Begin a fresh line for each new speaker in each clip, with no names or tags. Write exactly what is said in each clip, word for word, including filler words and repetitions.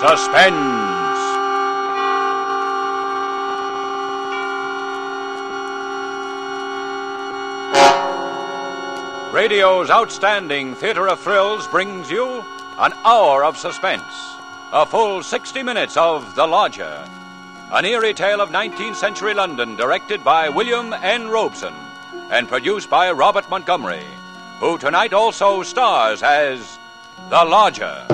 Suspense. Radio's outstanding theater of thrills brings you an hour of suspense. A full sixty minutes of The Lodger. An eerie tale of nineteenth century London directed by William N. Robeson and produced by Robert Montgomery, who tonight also stars as The Lodger.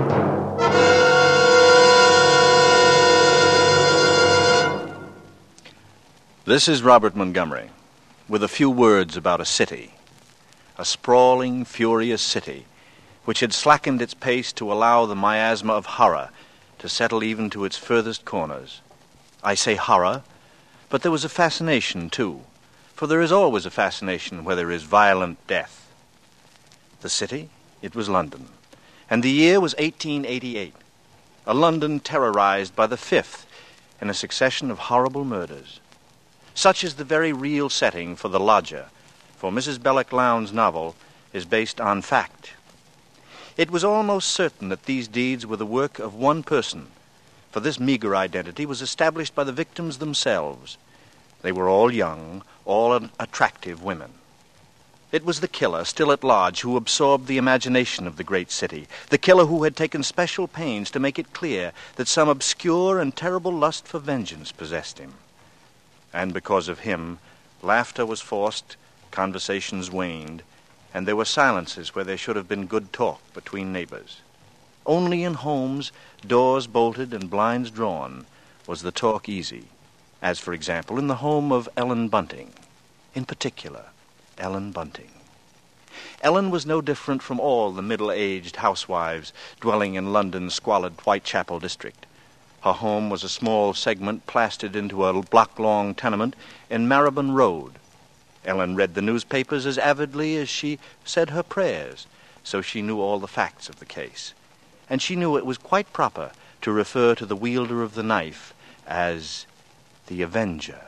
This is Robert Montgomery, with a few words about a city. A sprawling, furious city, which had slackened its pace to allow the miasma of horror to settle even to its furthest corners. I say horror, but there was a fascination, too, for there is always a fascination where there is violent death. The city, it was London, and the year was eighteen eighty-eight, a London terrorized by the fifth in a succession of horrible murders. Such is the very real setting for The Lodger, for Missus Belloc Lowndes' novel is based on fact. It was almost certain that these deeds were the work of one person, for this meager identity was established by the victims themselves. They were all young, all attractive women. It was the killer, still at large, who absorbed the imagination of the great city, the killer who had taken special pains to make it clear that some obscure and terrible lust for vengeance possessed him. And because of him, laughter was forced, conversations waned, and there were silences where there should have been good talk between neighbors. Only in homes, doors bolted and blinds drawn, was the talk easy, as, for example, in the home of Ellen Bunting. In particular, Ellen Bunting. Ellen was no different from all the middle-aged housewives dwelling in London's squalid Whitechapel district. Her home was a small segment plastered into a block-long tenement in Marylebone Road. Ellen read the newspapers as avidly as she said her prayers, so she knew all the facts of the case. And she knew it was quite proper to refer to the wielder of the knife as the Avenger.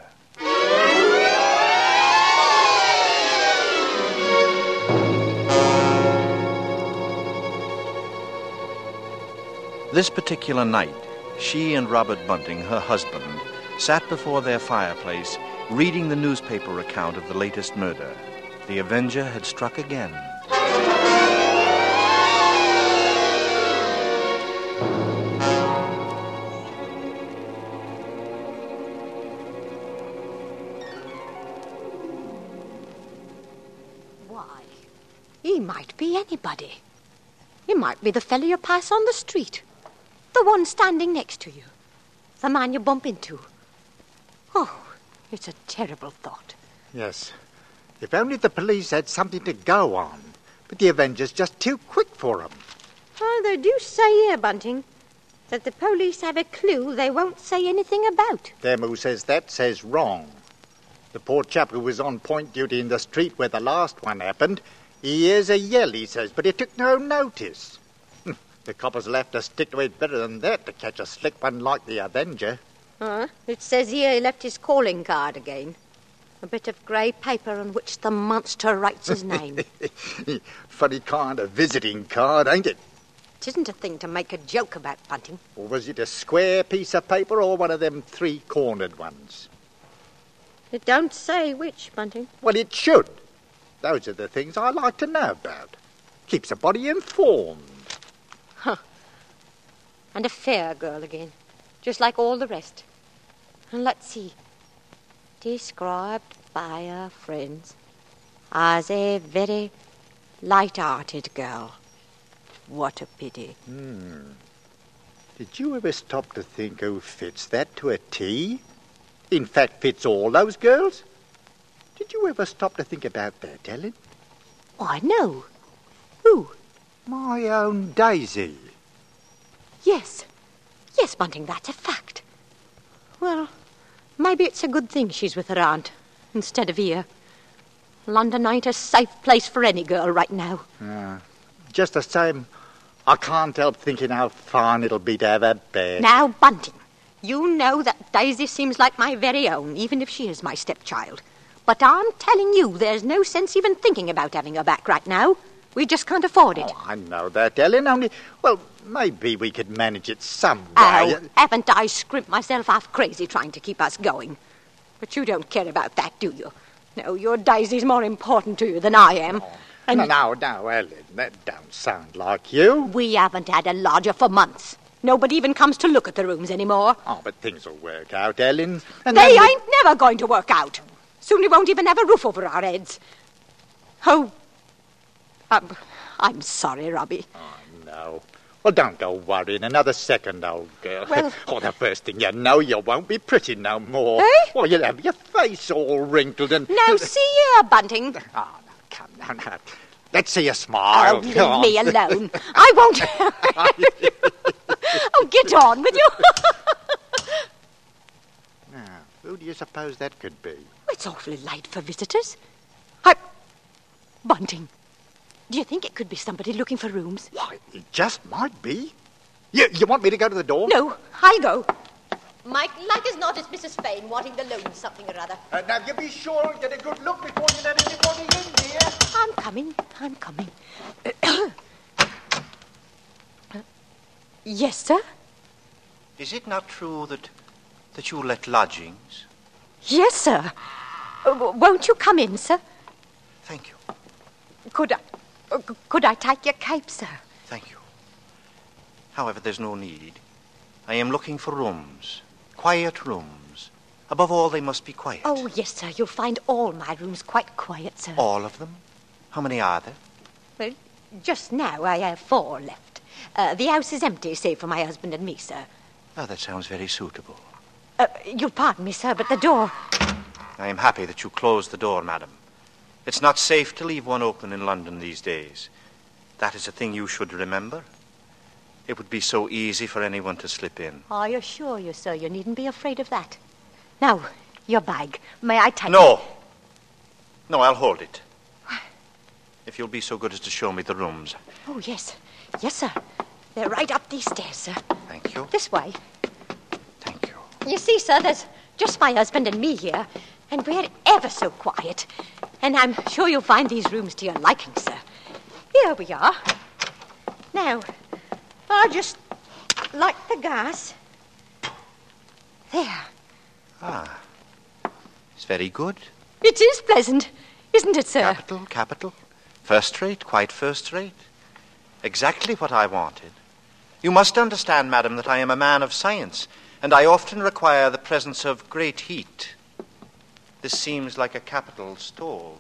This particular night, she and Robert Bunting, her husband, sat before their fireplace reading the newspaper account of the latest murder. The Avenger had struck again.
Why, he might be anybody. He might be the fellow you pass on the street, the one standing next to you, the man you bump into. Oh, it's a terrible thought.
Yes. If only the police had something to go on. But the Avenger's just too quick for 'em.
Oh, they do say here, Bunting, that the police have a clue they won't say anything about.
Them who says that says wrong. The poor chap who was on point duty in the street where the last one happened, he hears a yell, he says, but he took no notice. The coppers will have to stick to it better than that to catch a slick one like the Avenger.
Uh, it says here he left his calling card again. A bit of grey paper on which the monster writes his name.
Funny kind of visiting card, ain't it?
It isn't a thing to make a joke about, Bunting.
Or was it a square piece of paper or one of them three-cornered ones?
It don't say which, Bunting.
Well, it should. Those are the things I like to know about. Keeps a body informed.
Huh. And a fair girl again, just like all the rest. And let's see. Described by her friends as a very light-hearted girl. What a pity.
Hmm. Did you ever stop to think who fits that to a T? In fact, fits all those girls? Did you ever stop to think about that, Ellen?
Why, no. Who?
My own Daisy.
Yes. Yes, Bunting, that's a fact. Well, maybe it's a good thing she's with her aunt instead of here. London ain't a safe place for any girl right now.
Uh, just the same, I can't help thinking how fine it'll be to have her back.
Now, Bunting, you know that Daisy seems like my very own, even if she is my stepchild. But I'm telling you, there's no sense even thinking about having her back right now. We just can't afford it.
Oh, I know that, Ellen, only, well, maybe we could manage it some way.
Oh, haven't I scrimped myself half crazy trying to keep us going? But you don't care about that, do you? No, your Daisy's more important to you than I am.
Oh,
and
no, no, no, Ellen, that don't sound like you.
We haven't had a lodger for months. Nobody even comes to look at the rooms anymore.
Oh, but things will work out, Ellen. And
They
then we-
ain't never going to work out. Soon we won't even have a roof over our heads. Oh, I'm, I'm sorry, Robbie.
Oh, no. Well, don't go worrying another second, old girl.
Well-
oh, the first thing you know, you won't be pretty no more.
Eh?
Well, you'll have your face all wrinkled and...
Now, see here, Bunting.
Oh, no, come now, now. Let's see you smile.
Oh, leave
Come on.
me alone. I won't. Oh, get on with you.
Now, who do you suppose that could be?
It's awfully late for visitors. I... Bunting, do you think it could be somebody looking for rooms?
Why, it just might be. You, you want me to go to the door?
No, I'll go. Mike, like as not, it's Missus Fane wanting to loan something or other.
Uh, now, you be sure and get a good look before you let anybody in here.
I'm coming, I'm coming. Uh, yes, sir?
Is it not true that, that you let lodgings?
Yes, sir. Uh, w- won't you come in, sir?
Thank you,
Could I... uh, c- could I take your cape, sir?
thank you. However, there's no need. I am looking for rooms, quiet rooms. Above all, they must be quiet.
Oh, yes, sir. You'll find all my rooms quite quiet, sir.
All of them? How many are there?
Well, just now I have four left. Uh, the house is empty, save for my husband and me, sir.
Oh, that sounds very suitable.
Uh, you'll pardon me, sir, but the door...
I am happy that you closed the door, madam. It's not safe to leave one open in London these days. That is a thing you should remember. It would be so easy for anyone to slip in.
I assure you, sir, you needn't be afraid of that. Now, your bag. May I take
No.
it?
No, I'll hold it. If you'll be so good as to show me the rooms.
Oh, yes. Yes, sir. They're right up these stairs, sir.
Thank you.
This way.
Thank you.
You see, sir, there's just my husband and me here, and we're ever so quiet. And I'm sure you'll find these rooms to your liking, sir. Here we are. Now, I'll just light the gas. There.
Ah. It's very good.
It is pleasant, isn't it, sir?
Capital, capital. First rate, quite first rate. Exactly what I wanted. You must understand, madam, that I am a man of science, and I often require the presence of great heat. This seems like a capital stove.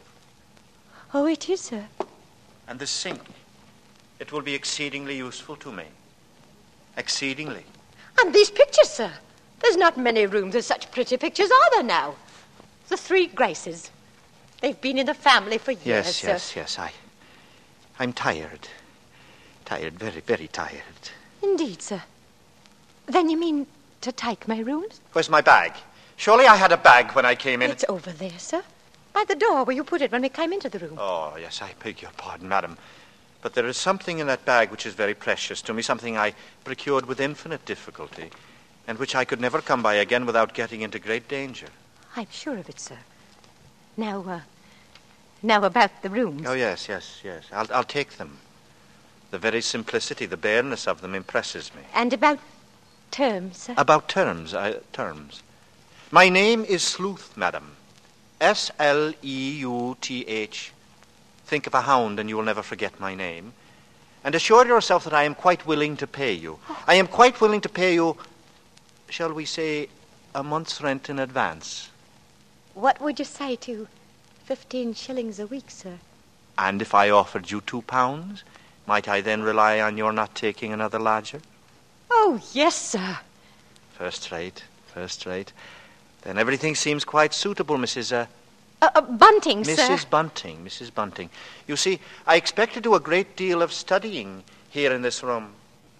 Oh, it is, sir.
And this sink. It will be exceedingly useful to me. Exceedingly.
And these pictures, sir. There's not many rooms with such pretty pictures, are there now? The three Graces. They've been in the family for years,
Yes,
sir.
yes, yes. I, I'm tired. Tired, very, very tired.
Indeed, sir. Then you mean to take my rooms?
Where's my bag? Surely I had a bag when I came in.
It's over there, sir. By the door where you put it when we came into the room.
Oh, yes, I beg your pardon, madam. But there is something in that bag which is very precious to me, something I procured with infinite difficulty, and which I could never come by again without getting into great danger.
I'm sure of it, sir. Now, uh, now about the rooms.
Oh, yes, yes, yes. I'll, I'll take them. The very simplicity, the bareness of them impresses me.
And about terms, sir.
About terms, I, terms. My name is Sleuth, madam. S L E U T H. Think of a hound and you will never forget my name. And assure yourself that I am quite willing to pay you. I am quite willing to pay you, shall we say, a month's rent in advance.
What would you say to fifteen shillings a week, sir?
And if I offered you two pounds, might I then rely on your not taking another lodger?
Oh, yes, sir.
First rate, first rate. Then everything seems quite suitable, Missus Uh,
Uh, uh, Bunting, sir.
Missus Bunting, Missus Bunting. You see, I expect to do a great deal of studying here in this room.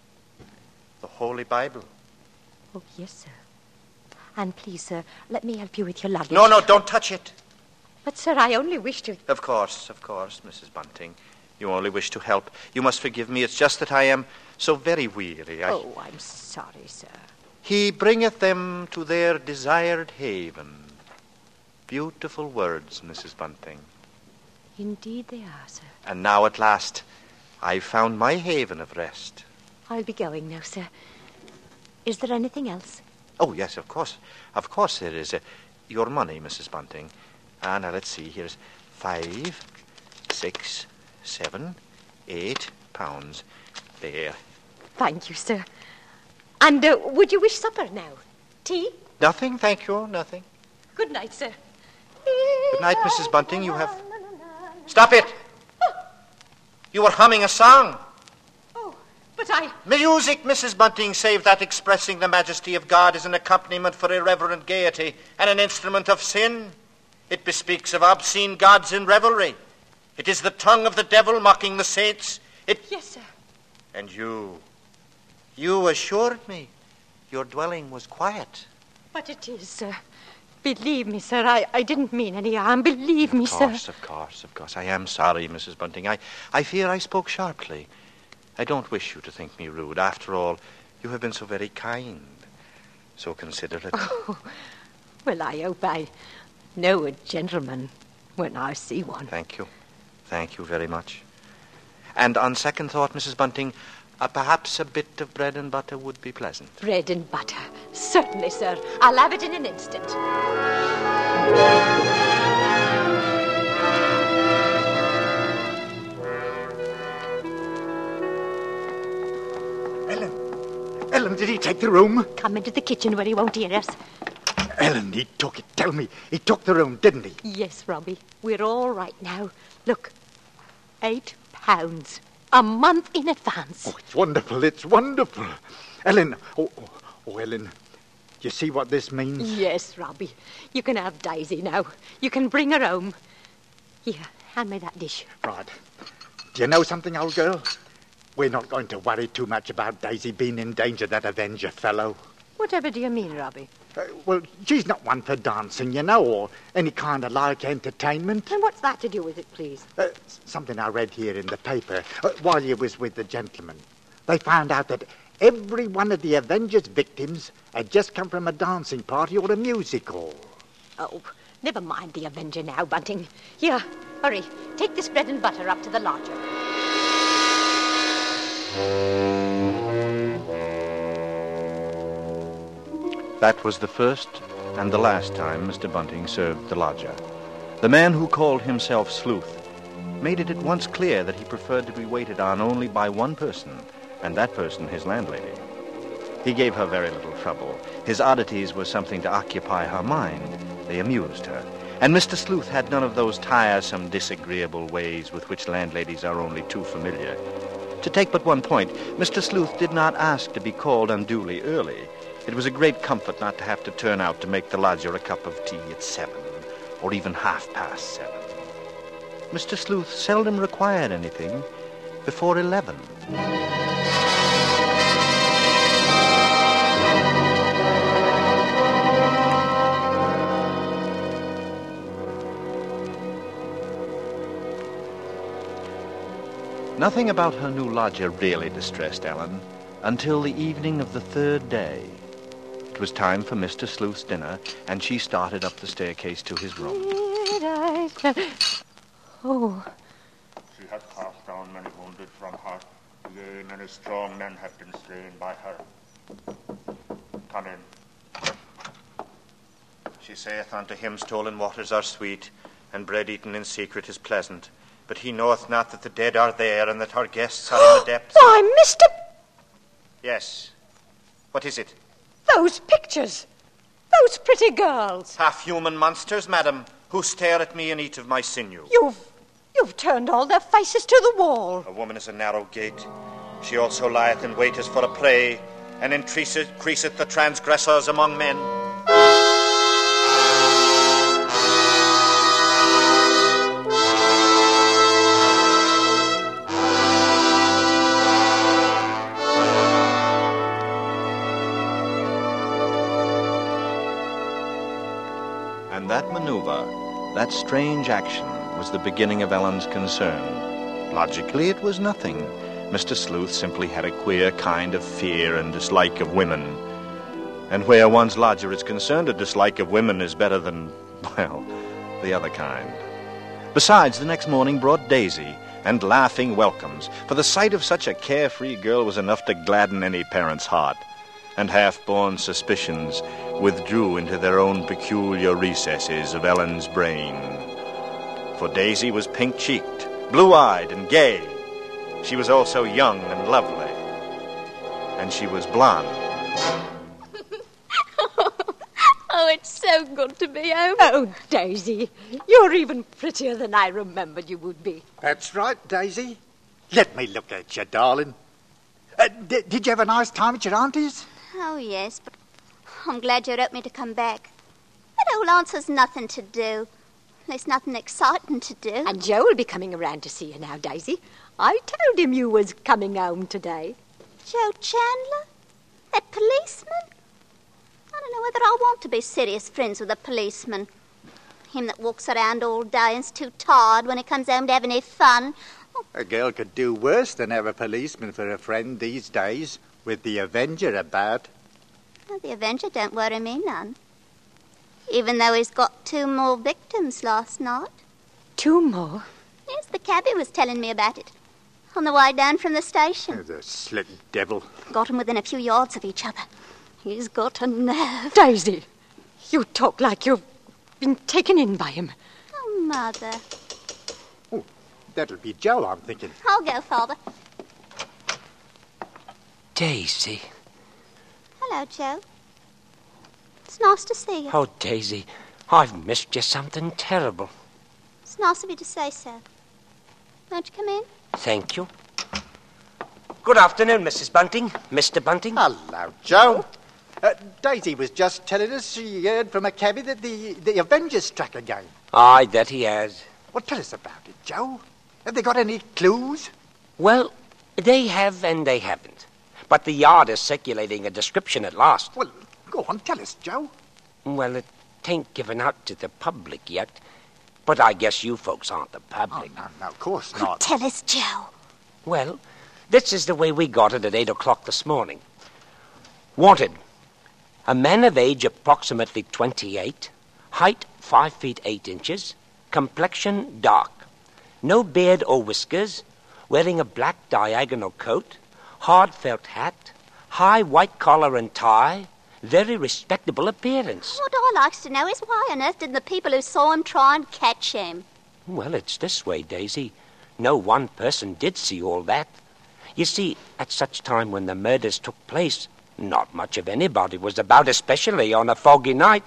The Holy Bible.
Oh, yes, sir. And please, sir, let me help you with your luggage.
No, no, don't touch it.
But, sir, I only wish to...
Of course, of course, Missus Bunting. You only wish to help. You must forgive me. It's just that I am so very weary. I...
Oh, I'm sorry, sir.
He bringeth them to their desired haven. Beautiful words, Missus Bunting.
Indeed they are, sir.
And now at last, I've found my haven of rest.
I'll be going now, sir. Is there anything else?
Oh, yes, of course. Of course there is. Uh, your money, Missus Bunting. Ah, now, let's see. Here's five, six, seven, eight pounds. There.
Thank you, sir. And uh, would you wish supper now? Tea?
Nothing, thank you, nothing.
Good night, sir.
Good night, Missus Bunting. You have... Stop it! You were humming a song.
Oh, but I...
Music, Missus Bunting, save that expressing the majesty of God is an accompaniment for irreverent gaiety and an instrument of sin. It bespeaks of obscene gods in revelry. It is the tongue of the devil mocking the saints. It...
Yes, sir.
And you... You assured me your dwelling was quiet.
But it is, sir. Believe me, sir, I, I didn't mean any harm. Believe me,
Of
sir.
course, of course, of course. I am sorry, Missus Bunting. I, I fear I spoke sharply. I don't wish you to think me rude. After all, you have been so very kind, so considerate.
Oh, well, I hope I know a gentleman when I see one.
Thank you. Thank you very much. And on second thought, Missus Bunting, uh, perhaps a bit of bread and butter would be pleasant.
Bread and butter. Certainly, sir. I'll have it in an instant.
Ellen. Ellen, did he take the room?
Come into the kitchen where he won't hear us.
Ellen, he took it. Tell me. He took the room, didn't he?
Yes, Robbie. We're all right now. Look. Eight pounds. A month in advance.
Oh, it's wonderful. It's wonderful. Ellen. Oh, oh, oh, Ellen. You see what this means?
Yes, Robbie. You can have Daisy now. You can bring her home. Here, hand me that dish.
Right. Do you know something, old girl? We're not going to worry too much about Daisy being in danger, that Avenger fellow.
Whatever do you mean, Robbie?
Uh, well, she's not one for dancing, you know, or any kind of like entertainment.
And what's that to do with it, please?
Uh, something I read here in the paper uh, while you was with the gentleman. They found out that every one of the Avengers' victims had just come from a dancing party or a music hall.
Oh, never mind the Avenger now, Bunting. Here, hurry. Take this bread and butter up to the lodger.
That was the first and the last time Mister Bunting served the lodger. The man who called himself Sleuth made it at once clear that he preferred to be waited on only by one person, and that person his landlady. He gave her very little trouble. His oddities were something to occupy her mind. They amused her. And Mister Sleuth had none of those tiresome, disagreeable ways with which landladies are only too familiar. To take but one point, Mister Sleuth did not ask to be called unduly early. It was a great comfort not to have to turn out to make the lodger a cup of tea at seven, or even half past seven. Mister Sleuth seldom required anything before eleven. Nothing about her new lodger really distressed Ellen until the evening of the third day. It was time for Mister Sleuth's dinner, and she started up the staircase to his room.
Oh.
She hath cast down many wounded from her. Yea, many strong men have been slain by her. Come in.
She saith unto him, stolen waters are sweet, and bread eaten in secret is pleasant. But he knoweth not that the dead are there, and that her guests are in the depths.
Why, Mister...
Yes. What is it?
Those pictures. Those pretty girls.
Half-human monsters, madam, who stare at me and eat of my sinew.
You've... You've turned all their faces to the wall.
A woman is a narrow gate. She also lieth in wait as for a prey, and increaseth, increaseth the transgressors among men. And that maneuver, that strange action, was the beginning of Ellen's concern. Logically, it was nothing. Mister Sleuth simply had a queer kind of fear and dislike of women. And where one's lodger is concerned, a dislike of women is better than, well, the other kind. Besides, the next morning brought Daisy and laughing welcomes, for the sight of such a carefree girl was enough to gladden any parent's heart, and half-born suspicions withdrew into their own peculiar recesses of Ellen's brain. For Daisy was pink-cheeked, blue-eyed, and gay. She was also young and lovely, and she was blonde.
Oh, it's so good to be home.
Oh, Daisy, you're even prettier than I remembered you would be.
That's right, Daisy. Let me look at you, darling. Uh, d- did you have a nice time at your auntie's?
Oh, yes, but I'm glad you wrote me to come back. That old aunt's has nothing to do. There's nothing exciting to do.
And Joe will be coming around to see you now, Daisy. I told him you was coming home today.
Joe Chandler? That policeman? I don't know whether I want to be serious friends with a policeman. Him that walks around all day and's too tired when he comes home to have any fun. Oh.
A girl could do worse than have a policeman for a friend these days, with the Avenger about.
Well, the Avenger don't worry me none. Even though he's got two more victims last night.
Two more?
Yes, the cabbie was telling me about it. On the way down from the station.
Oh, the slick devil.
Got 'em within a few yards of each other. He's got a nerve.
Daisy, you talk like you've been taken in by him.
Oh, Mother.
Oh, that'll be Joe, I'm thinking.
I'll go, Father.
Daisy.
Hello, Joe. It's nice to see you.
Oh, Daisy, I've missed you something terrible.
It's nice of you to say so. Won't you come in?
Thank you. Good afternoon, Missus Bunting. Mister Bunting.
Hello, Joe. Uh, Daisy was just telling us she heard from a cabbie that the, the Avengers struck again.
Aye, that he has.
Well, tell us about it, Joe. Have they got any clues?
Well, they have and they haven't. But the Yard is circulating a description at last.
Well, go on, tell us, Joe.
Well, it ain't given out to the public yet. But I guess you folks aren't the public.
Oh, no, no, of course not.
Tell us, Joe.
Well, this is the way we got it at eight o'clock this morning. Wanted. A man of age approximately twenty-eight, height five feet eight inches, complexion dark, no beard or whiskers, wearing a black diagonal coat, hard felt hat, high white collar and tie, very respectable appearance.
What I likes to know is why on earth didn't the people who saw him try and catch him?
Well, it's this way, Daisy. No one person did see all that. You see, at such time when the murders took place, not much of anybody was about, especially on a foggy night.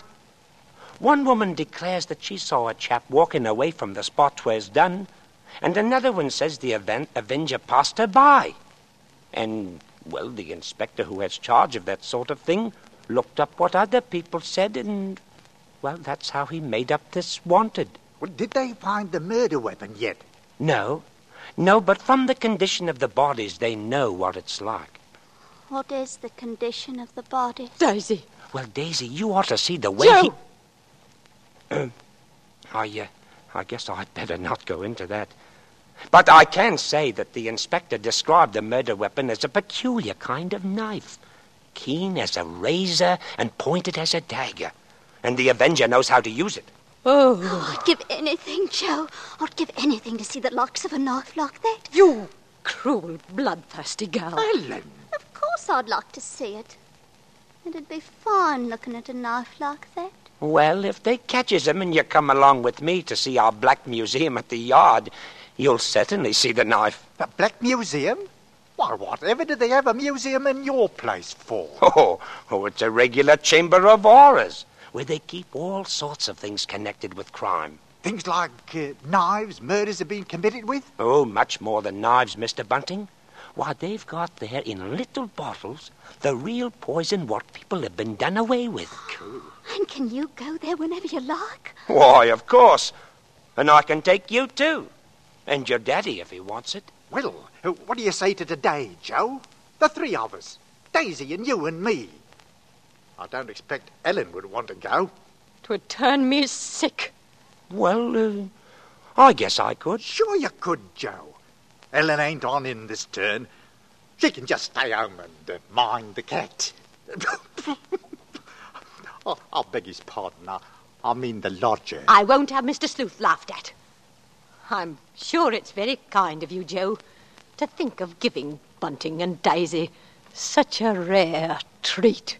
One woman declares that she saw a chap walking away from the spot where it's done, and another one says the event Avenger passed her by. And, well, the inspector who has charge of that sort of thing looked up what other people said, and, well, that's how he made up this wanted.
Well, did they find the murder weapon yet?
No, no, but from the condition of the bodies, they know what it's like.
What is the condition of the body?
Daisy.
Well, Daisy, you ought to see the way
Joe.
he... Uh, I, uh, I guess I'd better not go into that. But I can say that the inspector described the murder weapon as a peculiar kind of knife, keen as a razor and pointed as a dagger. And the Avenger knows how to use it.
Oh.
Oh, I'd give anything, Joe. I'd give anything to see the likes of a knife like that.
You cruel, bloodthirsty girl.
Ellen.
Of course I'd like to see it. It'd be fine looking at a knife like that.
Well, if they catches him and you come along with me to see our Black Museum at the Yard, you'll certainly see the knife.
The Black Museum? Why, whatever did they have a museum in your place for?
Oh, oh, it's a regular chamber of horrors, where they keep all sorts of things connected with crime.
Things like uh, knives murders have been committed with?
Oh, much more than knives, Mister Bunting. Why, they've got there in little bottles the real poison what people have been done away with.
Cool.
And can you go there whenever you like?
Why, of course. And I can take you, too. And your daddy, if he wants it.
Well, uh, what do you say to today, Joe? The three of us. Daisy and you and me. I don't expect Ellen would want to go.
'Twould turn me sick.
Well, uh, I guess I could.
Sure you could, Joe. Ellen ain't on in this turn. She can just stay home and uh, mind the cat. oh, I'll beg his pardon. I, I mean the lodger.
I won't have Mister Sleuth laughed at. I'm sure it's very kind of you, Joe, to think of giving Bunting and Daisy such a rare treat.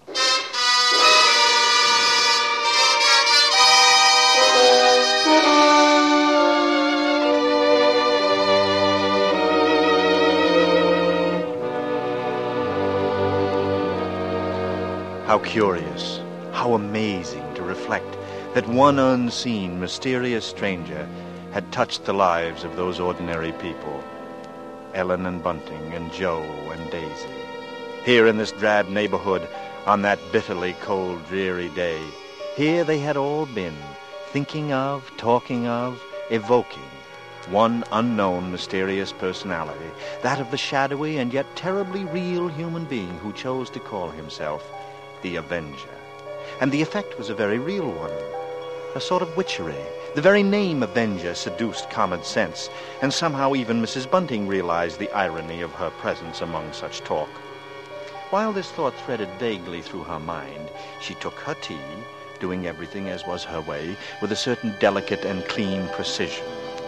How curious, how amazing to reflect that one unseen, mysterious stranger had touched the lives of those ordinary people, Ellen and Bunting and Joe and Daisy. Here in this drab neighborhood, on that bitterly cold, dreary day, here they had all been, thinking of, talking of, evoking one unknown, mysterious personality, that of the shadowy and yet terribly real human being who chose to call himself the Avenger. And the effect was a very real one, a sort of witchery. The very name Avenger seduced common sense, and somehow even Missus Bunting realized the irony of her presence among such talk. While this thought threaded vaguely through her mind, she took her tea, doing everything as was her way, with a certain delicate and clean precision.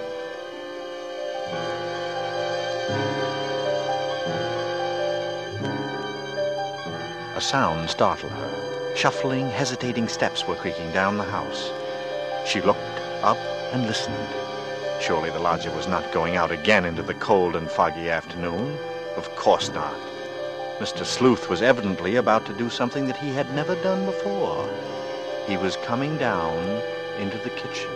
A sound startled her. Shuffling, hesitating steps were creaking down the house. She looked up and listened. Surely the lodger was not going out again into the cold and foggy afternoon. Of course not. Mister Sleuth was evidently about to do something that he had never done before. He was coming down into the kitchen.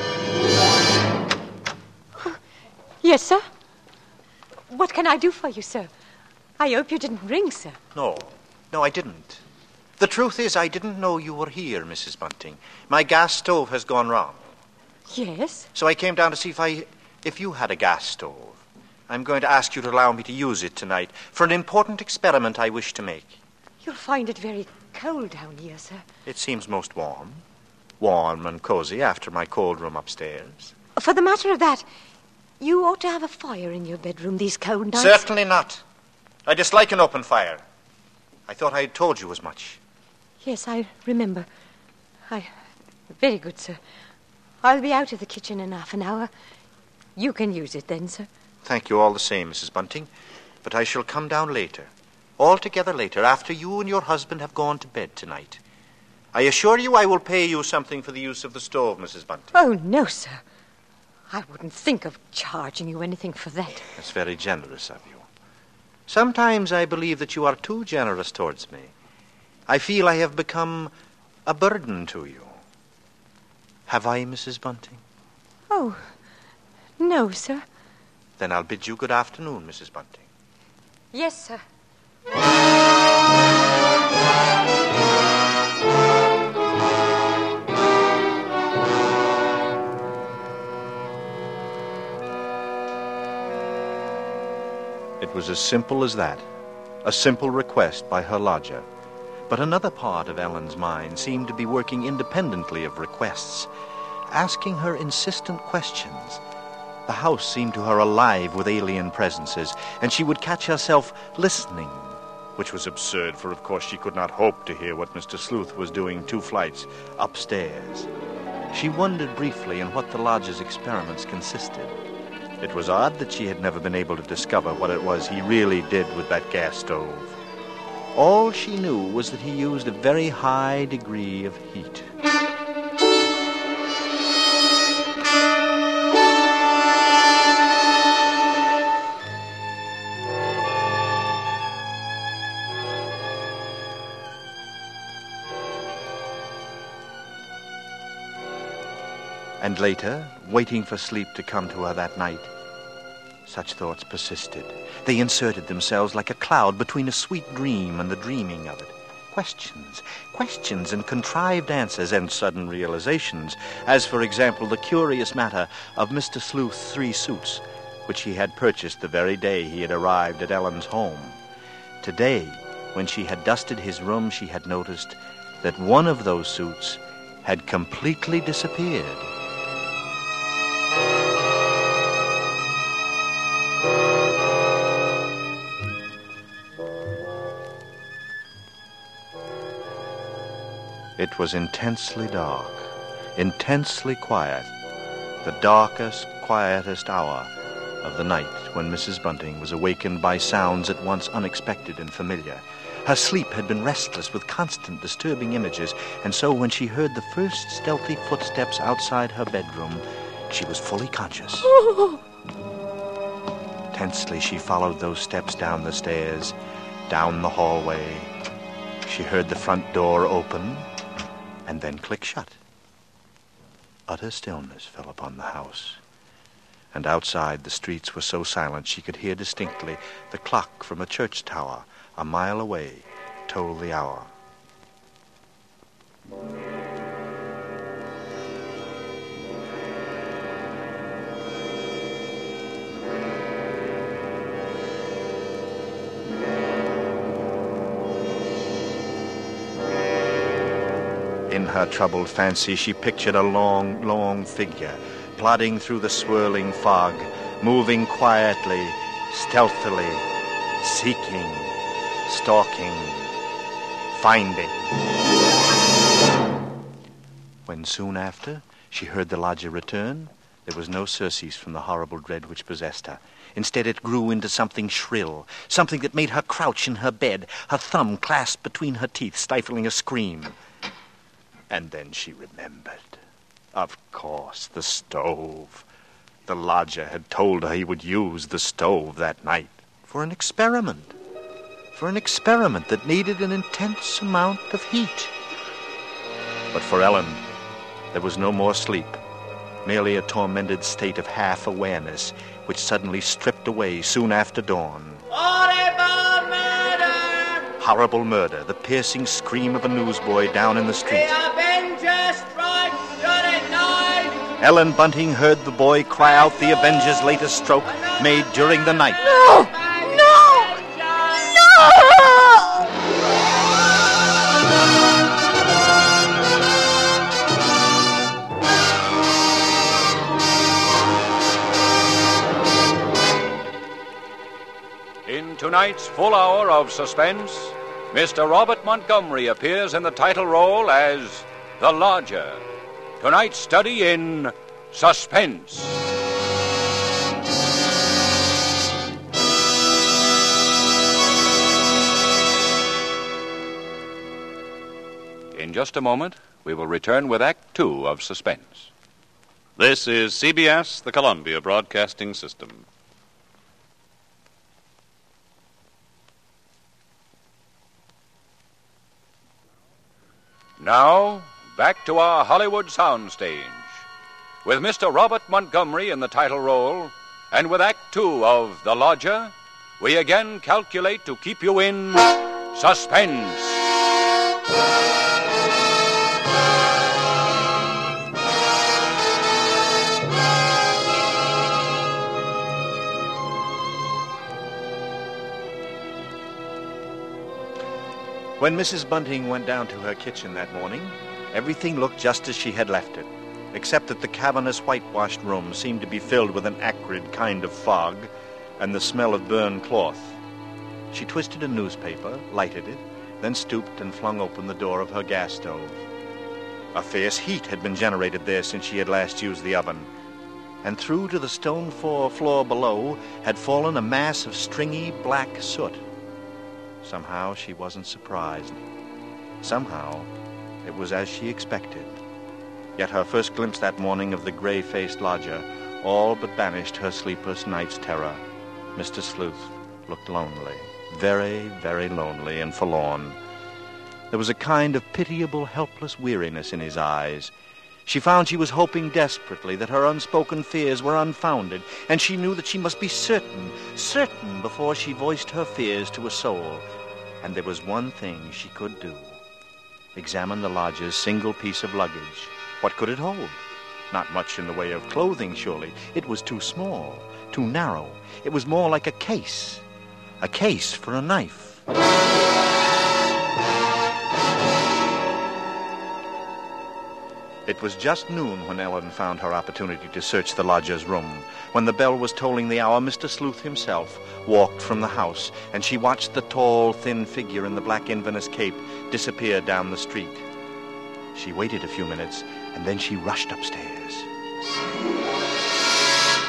Yes, sir? What can I do for you, sir? I hope you didn't ring, sir.
No, no, I didn't. The truth is, I didn't know you were here, Missus Bunting. My gas stove has gone wrong.
Yes?
So I came down to see if I, if you had a gas stove. I'm going to ask you to allow me to use it tonight for an important experiment I wish to make.
You'll find it very cold down here, sir.
It seems most warm. Warm and cozy after my cold room upstairs.
For the matter of that, you ought to have a fire in your bedroom these cold nights.
Certainly not. I dislike an open fire. I thought I had told you as much.
Yes, I remember. I... Very good, sir. I'll be out of the kitchen in half an hour. You can use it then, sir.
Thank you all the same, Missus Bunting. But I shall come down later. Altogether later, after you and your husband have gone to bed tonight. I assure you I will pay you something for the use of the stove, Missus Bunting.
Oh, no, sir. I wouldn't think of charging you anything for that.
That's very generous of you. Sometimes I believe that you are too generous towards me. I feel I have become a burden to you. Have I, Missus Bunting?
Oh, no, sir.
Then I'll bid you good afternoon, Missus Bunting.
Yes, sir.
It was as simple as that, a simple request by her lodger. But another part of Ellen's mind seemed to be working independently of requests, asking her insistent questions. The house seemed to her alive with alien presences, and she would catch herself listening, which was absurd, for of course she could not hope to hear what Mister Sleuth was doing two flights upstairs. She wondered briefly in what the lodger's experiments consisted. It was odd that she had never been able to discover what it was he really did with that gas stove. All she knew was that he used a very high degree of heat. And later, waiting for sleep to come to her that night, such thoughts persisted. They inserted themselves like a cloud between a sweet dream and the dreaming of it. Questions, questions and contrived answers and sudden realizations, as, for example, the curious matter of Mister Sleuth's three suits, which he had purchased the very day he had arrived at Ellen's home. Today, when she had dusted his room, she had noticed that one of those suits had completely disappeared. It was intensely dark, intensely quiet, the darkest, quietest hour of the night when Missus Bunting was awakened by sounds at once unexpected and familiar. Her sleep had been restless with constant disturbing images, and so when she heard the first stealthy footsteps outside her bedroom, she was fully conscious. Tensely, she followed those steps down the stairs, down the hallway. She heard the front door open and then click shut. Utter stillness fell upon the house, and outside the streets were so silent she could hear distinctly the clock from a church tower a mile away toll the hour. In her troubled fancy, she pictured a long, long figure plodding through the swirling fog, moving quietly, stealthily, seeking, stalking, finding. When soon after she heard the lodger return, there was no surcease from the horrible dread which possessed her. Instead, it grew into something shrill, something that made her crouch in her bed, her thumb clasped between her teeth, stifling a scream. And then she remembered. Of course, the stove. The lodger had told her he would use the stove that night for an experiment. For an experiment that needed an intense amount of heat. But for Ellen, there was no more sleep. Merely a tormented state of half-awareness, which suddenly stripped away soon after dawn.
Horrible murder!
Horrible murder, the piercing scream of a newsboy down in the street.
The Avengers strike during night!
Ellen Bunting heard the boy cry out the Avengers' latest stroke, made during the night.
No! No! No!
In tonight's full hour of suspense, Mister Robert Montgomery appears in the title role as the Lodger. Tonight's study in suspense. In just a moment, we will return with Act Two of Suspense.
This is C B S, the Columbia Broadcasting System.
Now, back to our Hollywood soundstage. With Mister Robert Montgomery in the title role, and with Act Two of The Lodger, we again calculate to keep you in suspense.
When Missus Bunting went down to her kitchen that morning, everything looked just as she had left it, except that the cavernous whitewashed room seemed to be filled with an acrid kind of fog and the smell of burned cloth. She twisted a newspaper, lighted it, then stooped and flung open the door of her gas stove. A fierce heat had been generated there since she had last used the oven, and through to the stone floor, floor below had fallen a mass of stringy black soot. Somehow she wasn't surprised. Somehow it was as she expected. Yet her first glimpse that morning of the gray-faced lodger all but banished her sleepless night's terror. Mister Sleuth looked lonely, very, very lonely and forlorn. There was a kind of pitiable, helpless weariness in his eyes. She found she was hoping desperately that her unspoken fears were unfounded, and she knew that she must be certain, certain before she voiced her fears to a soul. And there was one thing she could do. Examine the lodger's single piece of luggage. What could it hold? Not much in the way of clothing, surely. It was too small, too narrow. It was more like a case. A case for a knife. It was just noon when Ellen found her opportunity to search the lodger's room. When the bell was tolling the hour, Mister Sleuth himself walked from the house, and she watched the tall, thin figure in the black Inverness cape disappear down the street. She waited a few minutes, and then she rushed upstairs.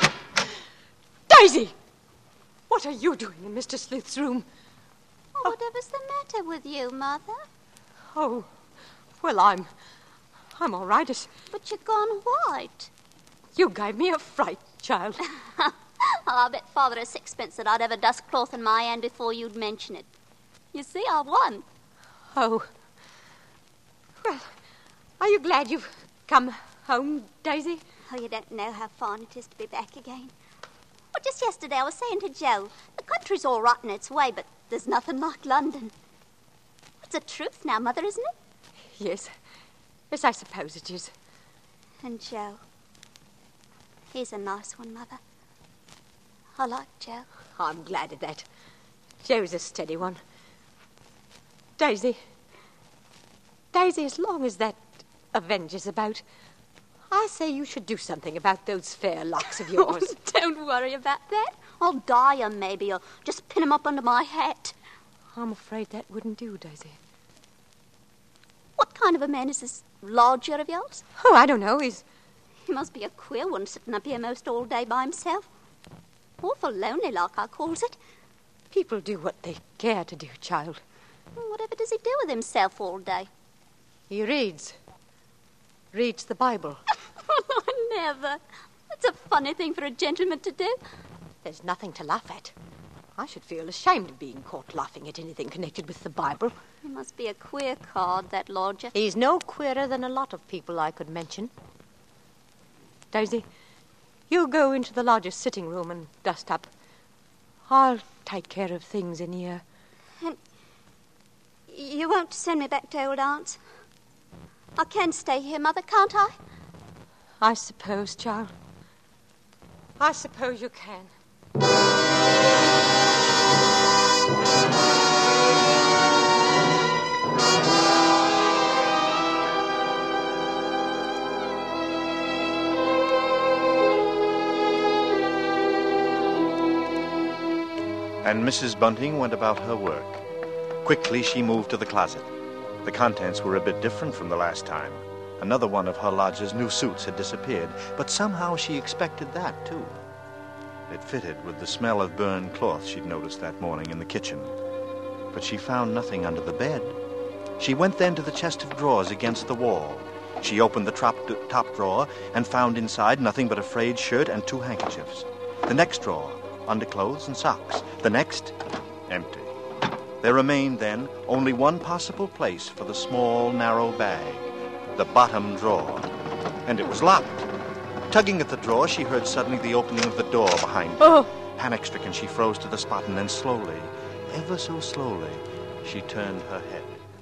Daisy! What are you doing in Mister Sleuth's room?
Oh, whatever's the matter with you, Mother?
Oh, well, I'm... I'm all right. It's...
But you've gone white.
You gave me a fright, child.
Oh, I bet Father a sixpence that I'd have a dustcloth in my hand before you'd mention it. You see, I won.
Oh. Well, are you glad you've come home, Daisy?
Oh, you don't know how fine it is to be back again. Well, just yesterday I was saying to Joe, the country's all right in its way, but there's nothing like London. It's the truth now, Mother, isn't it?
Yes. Yes, I suppose it is.
And Joe. He's a nice one, Mother. I like Joe.
I'm glad of that. Joe's a steady one. Daisy. Daisy, as long as that Avenger's about, I say you should do something about those fair locks of yours.
Oh, don't worry about that. I'll dye 'em, maybe, or just pin 'em up under my hat.
I'm afraid that wouldn't do, Daisy.
What kind of a man is this lodger of yours?
Oh, I don't know. He's...
He must be a queer one, sitting up here most all day by himself. Awful lonely, like I calls it.
People do what they care to do, child.
Whatever does he do with himself all day?
He reads. Reads the Bible.
Never. That's a funny thing for a gentleman to do.
There's nothing to laugh at. I should feel ashamed of being caught laughing at anything connected with the Bible.
He must be a queer card, that lodger.
He's no queerer than a lot of people I could mention. Daisy, you go into the lodger's sitting room and dust up. I'll take care of things in here.
And you won't send me back to old Aunt's? I can stay here, Mother, can't I?
I suppose, child. I suppose you can.
And Missus Bunting went about her work. Quickly she moved to the closet. The contents were a bit different from the last time. Another one of her lodger's new suits had disappeared, but somehow she expected that, too. It fitted with the smell of burned cloth she'd noticed that morning in the kitchen. But she found nothing under the bed. She went then to the chest of drawers against the wall. She opened the top, top drawer and found inside nothing but a frayed shirt and two handkerchiefs. The next drawer, underclothes and socks. The next, empty. There remained, then, only one possible place for the small, narrow bag, the bottom drawer. And it was locked. Tugging at the drawer, she heard suddenly the opening of the door behind her.
Oh!
Panic-stricken, she froze to the spot, and then slowly, ever so slowly, she turned her head.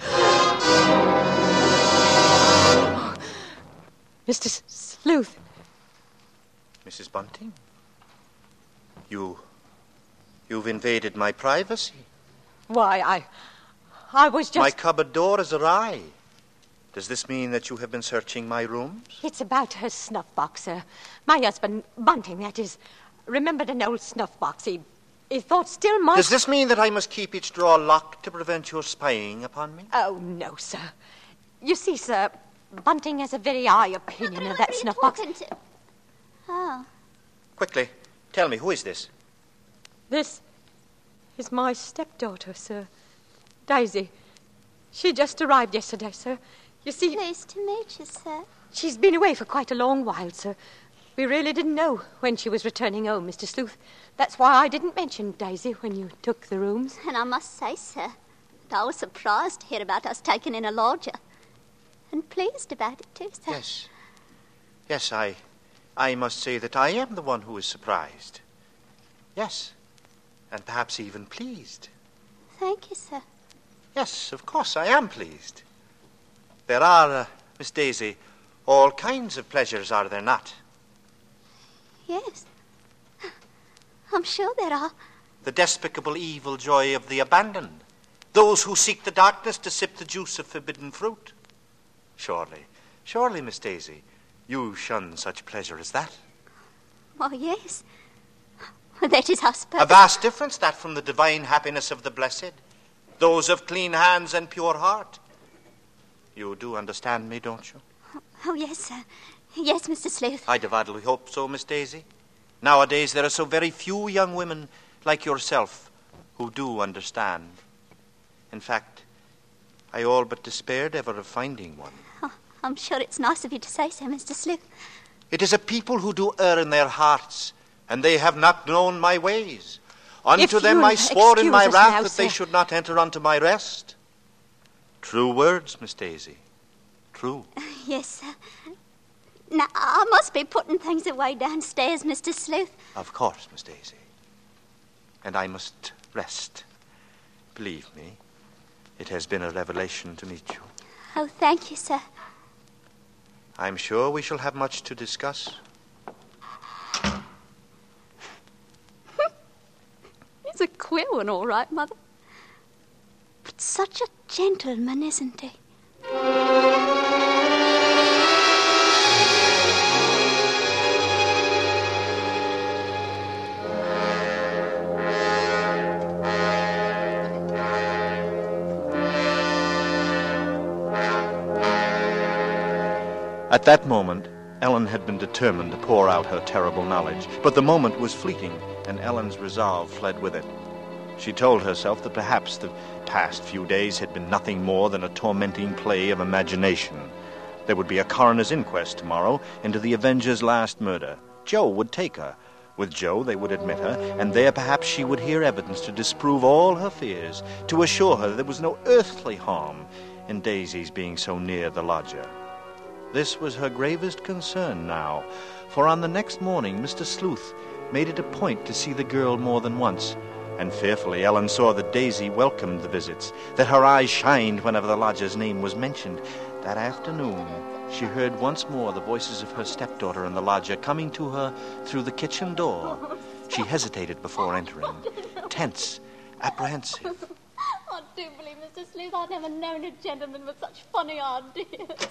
Oh, Mister Sleuth.
Missus Bunting? You... You've invaded my privacy.
Why, I... I was just...
My cupboard door is awry. Does this mean that you have been searching my rooms?
It's about her snuff box, sir. My husband, Bunting, that is, remembered an old snuff box. He, he thought still might...
Does this mean that I must keep each drawer locked to prevent your spying upon me?
Oh, no, sir. You see, sir, Bunting has a very high opinion of that snuff box.
To? Oh.
Quickly, tell me, who is this?
This is my stepdaughter, sir. Daisy. She just arrived yesterday, sir. You see...
Pleased to meet you, sir.
She's been away for quite a long while, sir. We really didn't know when she was returning home, Mister Sleuth. That's why I didn't mention Daisy when you took the rooms.
And I must say, sir, that I was surprised to hear about us taking in a lodger. And pleased about it, too, sir.
Yes. Yes, I... I must say that I am the one who is surprised. Yes. And perhaps even pleased.
Thank you, sir.
Yes, of course, I am pleased. There are, uh, Miss Daisy, all kinds of pleasures, are there not?
Yes. I'm sure there are.
The despicable evil joy of the abandoned. Those who seek the darkness to sip the juice of forbidden fruit. Surely, surely, Miss Daisy, you shun such pleasure as that.
Well, yes. That is, I suppose.
A vast difference, that, from the divine happiness of the blessed. Those of clean hands and pure heart. You do understand me, don't you?
Oh, yes, sir. Yes, Mister Sleuth.
I devoutly hope so, Miss Daisy. Nowadays, there are so very few young women like yourself who do understand. In fact, I all but despaired ever of finding one.
Oh, I'm sure it's nice of you to say so, Mister Sleuth.
It is a people who do err in their hearts, and they have not known my ways. Unto
If
them
you'll
I swore in my
excuse us
wrath
now,
that they
sir.
should not enter unto my rest. True words, Miss Daisy. True.
Yes, sir. Now, I must be putting things away downstairs, Mister Sleuth.
Of course, Miss Daisy. And I must rest. Believe me, it has been a revelation to meet you.
Oh, thank you, sir.
I'm sure we shall have much to discuss.
He's a queer one, all right, Mother. But such a gentleman, isn't he?
At that moment, Ellen had been determined to pour out her terrible knowledge. But the moment was fleeting, and Ellen's resolve fled with it. She told herself that perhaps the past few days had been nothing more than a tormenting play of imagination. There would be a coroner's inquest tomorrow into the Avenger's last murder. Joe would take her. With Joe, they would admit her, and there perhaps she would hear evidence to disprove all her fears, to assure her that there was no earthly harm in Daisy's being so near the lodger. This was her gravest concern now, for on the next morning Mister Sleuth made it a point to see the girl more than once, and fearfully Ellen saw that Daisy welcomed the visits, that her eyes shined whenever the lodger's name was mentioned. That afternoon she heard once more the voices of her stepdaughter and the lodger coming to her through the kitchen door. She hesitated before entering, tense, apprehensive.
I do believe, Mister Sleuth, I've never known a gentleman with such funny ideas.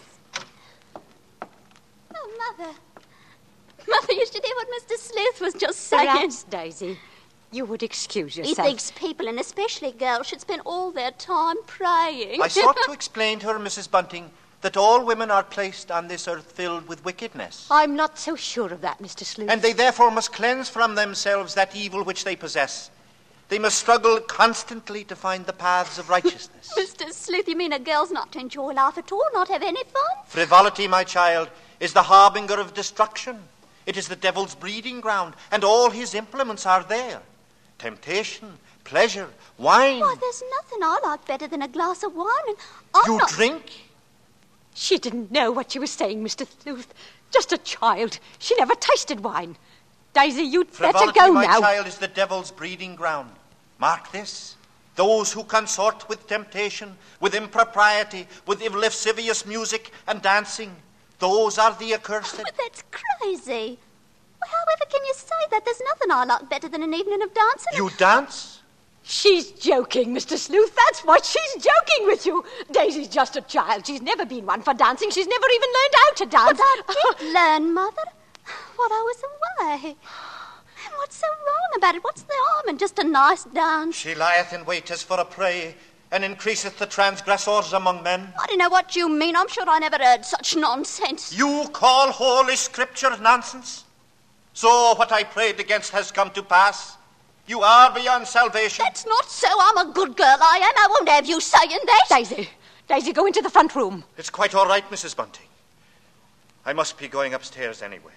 Oh, Mother. Mother, you should hear what Mister Sleuth was just saying.
Perhaps, Daisy, you would excuse
He
yourself.
thinks people, and especially girls, should spend all their time praying.
I sought to explain to her, Missus Bunting, that all women are placed on this earth filled with wickedness.
I'm not so sure of that, Mister Sleuth.
And they therefore must cleanse from themselves that evil which they possess. They must struggle constantly to find the paths of righteousness.
Mister Sleuth, you mean a girl's not to enjoy life at all, not have any fun?
Frivolity, my child, is the harbinger of destruction. It is the devil's breeding ground, and all his implements are there. Temptation, pleasure, wine.
Why, there's nothing I like better than a glass of wine, and I'm
You
not...
drink?
She didn't know what she was saying, Mister Sleuth. Just a child. She never tasted wine. Daisy, you'd
Frivolity,
better go
my
now.
child, is the devil's breeding ground. Mark this. Those who consort with temptation, with impropriety, with lascivious music and dancing, those are the accursed.
But that's crazy. Well, however can you say that? There's nothing I like better than an evening of dancing.
You dance?
She's joking, Mister Sleuth. That's what she's joking with you. Daisy's just a child. She's never been one for dancing. She's never even learned how to dance.
But I did learn, Mother, while I was away. And what's so wrong about it? What's the harm in just a nice dance?
She lieth in wait as for a prey, and increaseth the transgressors among men.
I don't know what you mean. I'm sure I never heard such nonsense.
You call Holy Scripture nonsense? So what I prayed against has come to pass. You are beyond salvation.
That's not so. I'm a good girl, I am. I won't have you saying that.
Daisy, Daisy, go into the front room.
It's quite all right, Missus Bunting. I must be going upstairs anyway.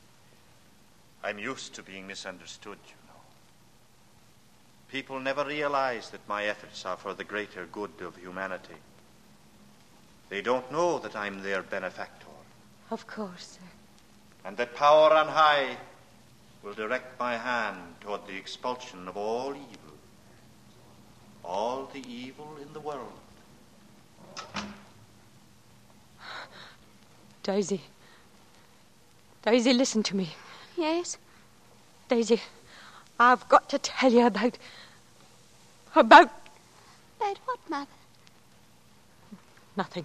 I'm used to being misunderstood, you know. People never realize that my efforts are for the greater good of humanity. They don't know that I'm their benefactor.
Of course, sir.
And that power on high will direct my hand toward the expulsion of all evil. All the evil in the world.
Daisy. Daisy, listen to me.
Yes?
Daisy, I've got to tell you about... About...
About what, Mother?
Nothing.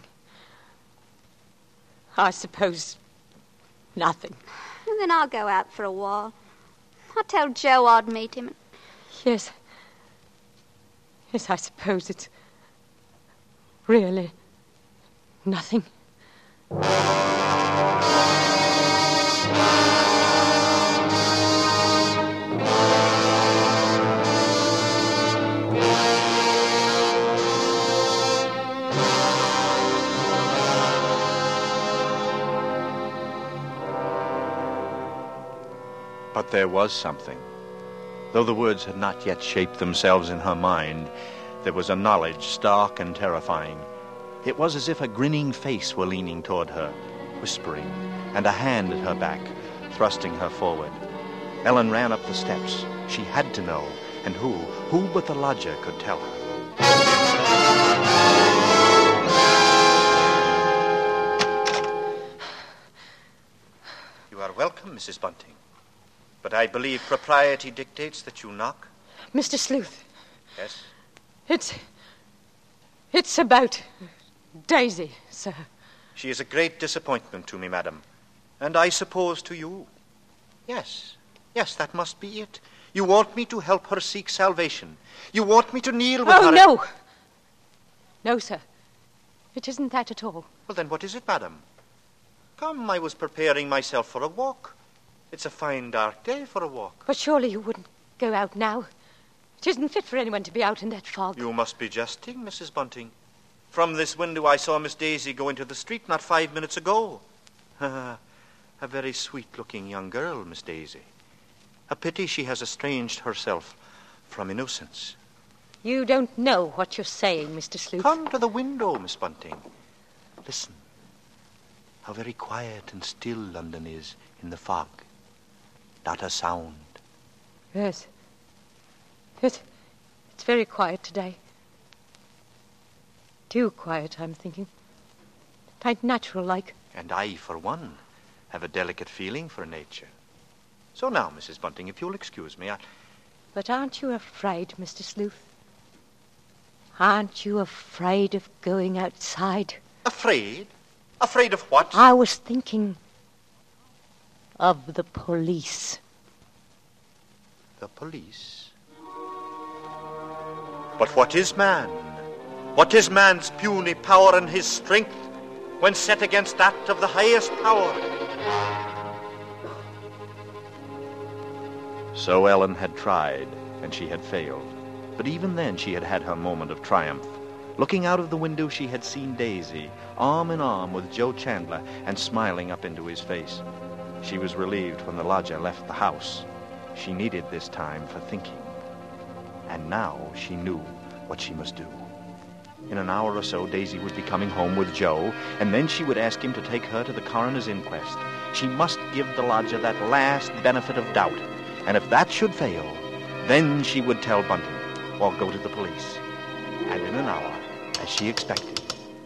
I suppose... nothing.
And then I'll go out for a while. I told Joe I'd meet him.
Yes. Yes, I suppose it's... really... nothing.
But there was something. Though the words had not yet shaped themselves in her mind, there was a knowledge stark and terrifying. It was as if a grinning face were leaning toward her, whispering, and a hand at her back, thrusting her forward. Ellen ran up the steps. She had to know, and who, who but the lodger could tell her. You are welcome, Missus Bunting. But I believe propriety dictates that you knock.
Mister Sleuth.
Yes?
It's... It's about Daisy, sir.
She is a great disappointment to me, madam. And I suppose to you. Yes, yes, that must be it. You want me to help her seek salvation. You want me to kneel with
oh,
her...
Oh, no. No, sir. It isn't that at all.
Well, then what is it, madam? Come, I was preparing myself for a walk. It's a fine dark day for a walk.
But surely you wouldn't go out now. It isn't fit for anyone to be out in that fog.
You must be jesting, Missus Bunting. From this window I saw Miss Daisy go into the street not five minutes ago. A very sweet-looking young girl, Miss Daisy. A pity she has estranged herself from innocence.
You don't know what you're saying, Mister Sleuth.
Come to the window, Miss Bunting. Listen. How very quiet and still London is in the fog. Not a sound.
Yes. It, it's very quiet today. Too quiet, I'm thinking. Quite natural-like.
And I, for one, have a delicate feeling for nature. So now, Missus Bunting, if you'll excuse me, I...
But aren't you afraid, Mister Sleuth? Aren't you afraid of going outside?
Afraid? Afraid of what?
I was thinking of the police.
The police? But what is man? What is man's puny power and his strength when set against that of the highest power? So Ellen had tried, and she had failed. But even then she had had her moment of triumph. Looking out of the window, she had seen Daisy, arm in arm with Joe Chandler, and smiling up into his face. She was relieved when the lodger left the house. She needed this time for thinking. And now she knew what she must do. In an hour or so, Daisy would be coming home with Joe, and then she would ask him to take her to the coroner's inquest. She must give the lodger that last benefit of doubt. And if that should fail, then she would tell Bunting, or go to the police. And in an hour, as she expected.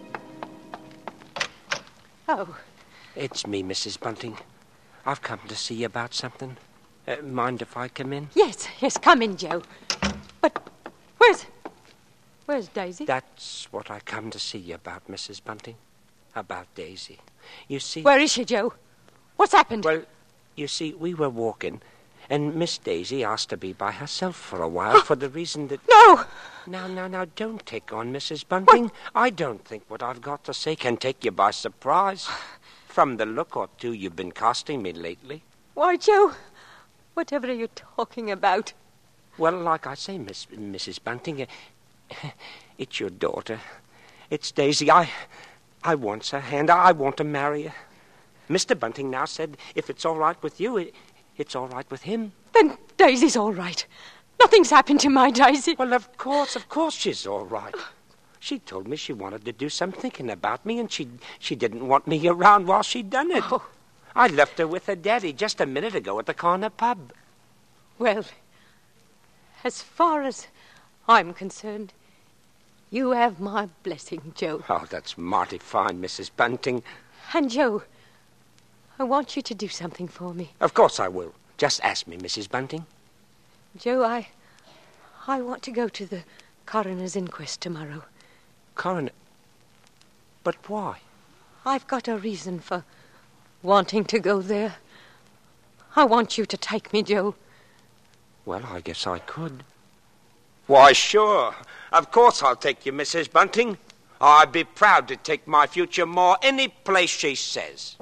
Oh.
It's me, Missus Bunting. I've come to see you about something. Uh, mind if I come in?
Yes, yes, come in, Joe. But where's... Where's Daisy?
That's what I come to see you about, Missus Bunting. About Daisy. You see...
Where is she, Joe? What's happened?
Well, you see, we were walking, and Miss Daisy asked to be by herself for a while for the reason that...
No!
Now, now, now, don't take on, Missus Bunting. What? I don't think what I've got to say can take you by surprise. From the look or two you've been casting me lately.
Why, Joe, whatever are you talking about?
Well, like I say, Miss Missus Bunting, uh, it's your daughter. It's Daisy. I, I want her hand. I want to marry her. Mister Bunting now said if it's all right with you, it, it's all right with him.
Then Daisy's all right. Nothing's happened to my Daisy.
Well, of course, of course she's all right. She told me she wanted to do some thinking about me, and she she didn't want me around while she'd done it.
Oh.
I left her with her daddy just a minute ago at the corner pub.
Well, as far as I'm concerned, you have my blessing, Joe.
Oh, that's mighty fine, Missus Bunting.
And, Joe, I want you to do something for me.
Of course I will. Just ask me, Missus Bunting.
Joe, I... I want to go to the coroner's inquest tomorrow.
Coroner? But why?
I've got a reason for wanting to go there. I want you to take me, Joe.
Well, I guess I could. Why, sure. Of course I'll take you, Missus Bunting. I'd be proud to take my future more any place she says.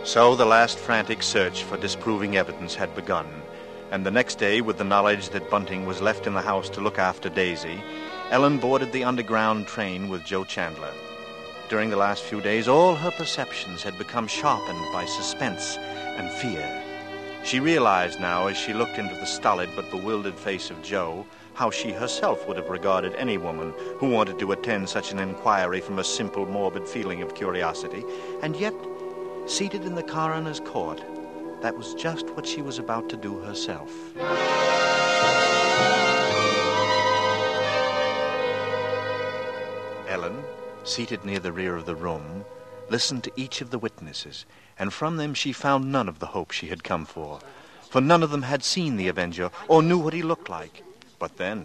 So the last frantic search for disproving evidence had begun, and the next day, with the knowledge that Bunting was left in the house to look after Daisy, Ellen boarded the underground train with Joe Chandler. During the last few days, all her perceptions had become sharpened by suspense and fear. She realized now, as she looked into the stolid but bewildered face of Joe, how she herself would have regarded any woman who wanted to attend such an inquiry from a simple, morbid feeling of curiosity. And yet, seated in the coroner's court, that was just what she was about to do herself. Ellen, seated near the rear of the room, listened to each of the witnesses, and from them she found none of the hope she had come for, for none of them had seen the Avenger or knew what he looked like. But then...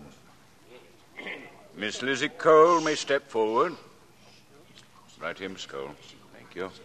Miss Lizzie Cole may step forward. Right here, Miss Cole. Thank you.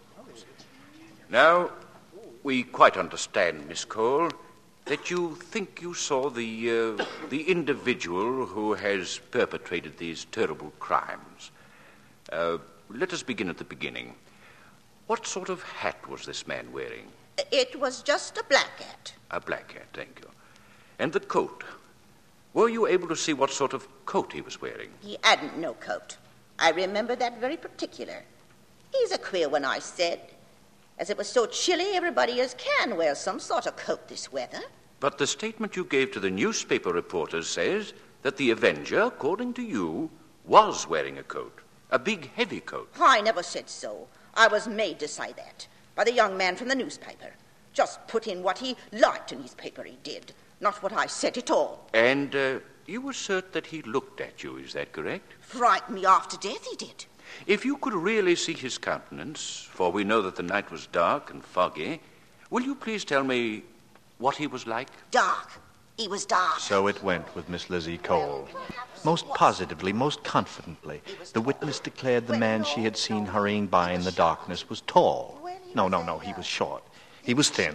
Now, we quite understand, Miss Cole, that you think you saw the, uh, the individual who has perpetrated these terrible crimes. Uh, let us begin at the beginning. What sort of hat was this man wearing?
It was just a black hat.
A black hat, thank you. And the coat? Were you able to see what sort of coat he was wearing?
He hadn't no coat. I remember that very particular. He's a queer one, I said. As it was so chilly, everybody as can wear some sort of coat this weather.
But the statement you gave to the newspaper reporters says that the Avenger, according to you, was wearing a coat. A big, heavy coat.
I never said so. I was made to say that by the young man from the newspaper. Just put in what he liked in his paper, he did. Not what I said at all.
And uh, you assert that he looked at you, is that correct?
Frightened me half to death, he did.
If you could really see his countenance, for we know that the night was dark and foggy, will you please tell me what he was like?
Dark. He was dark.
So it went with Miss Lizzie Cole. Most positively, most confidently, the witness declared the man she had seen hurrying by in the darkness was tall. No, no, no, he was short. He was thin.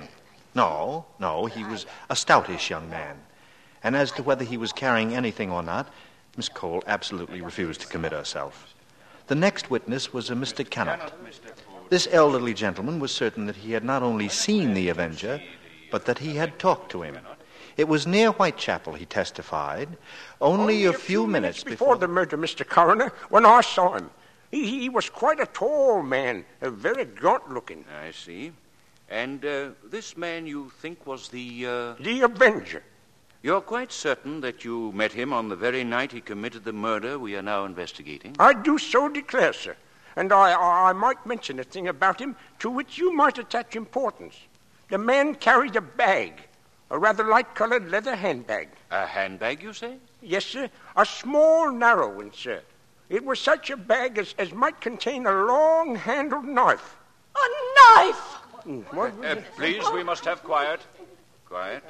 No, no, he was a stoutish young man. And as to whether he was carrying anything or not, Miss Cole absolutely refused to commit herself. The next witness was a Mister Cannot. This elderly gentleman was certain that he had not only seen the Avenger, but that he had talked to him. It was near Whitechapel, he testified, only, only a, a few, few minutes, minutes before...
before the murder, Mister Coroner, when I saw him. He, he was quite a tall man, uh, very gaunt-looking.
I see. And uh, this man you think was the... Uh...
The Avenger.
You're quite certain that you met him on the very night he committed the murder we are now investigating?
I do so declare, sir. And I, I, I might mention a thing about him to which you might attach importance. The man carried a bag, a rather light-colored leather handbag.
A handbag, you say?
Yes, sir. A small, narrow one, sir. It was such a bag as, as might contain a long-handled knife.
A knife?
What? Uh, please, we must have quiet. Quiet.